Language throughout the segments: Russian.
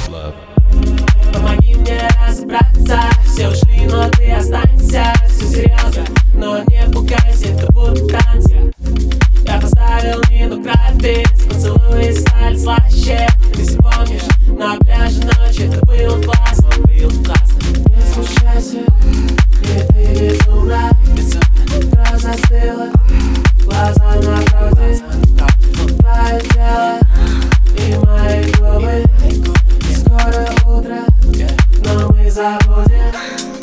Помоги мне разобраться. Все ушли, но ты останься. Все серьезно, но не пугайся, это будто танцы. Я поставил мину крапиц, поцелуи стали слаще. Ты все помнишь, на пляже ночью это было классно, было классно. Не смущайся, ведь ты безумна. Утро застыло, глаза напротив. Твое тело и мои губы. И скоро утро, но мы забудем.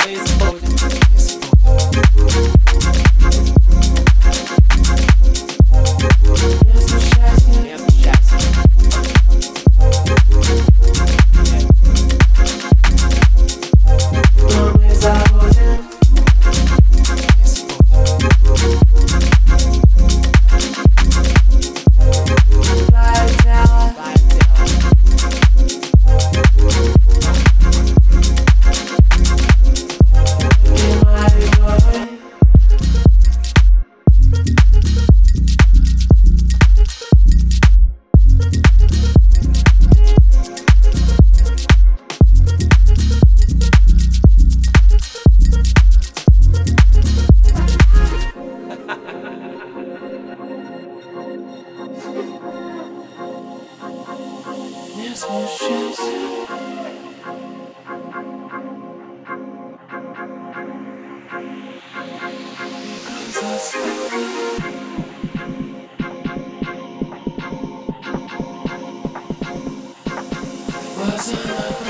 Не смущайся. Глаза